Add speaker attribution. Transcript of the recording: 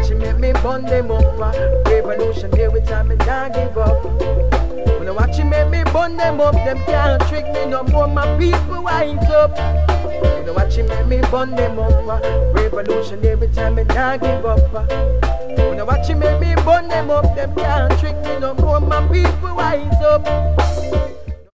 Speaker 1: watch him make me burn them up. Revolution every time and I give up. When I watch him make me burn them up, them can't trick me no more. My people wise up. When I watch him make me burn them up. Revolution every time and I give up. When I watch him make me burn them up, them can't trick me no more. My people wise up.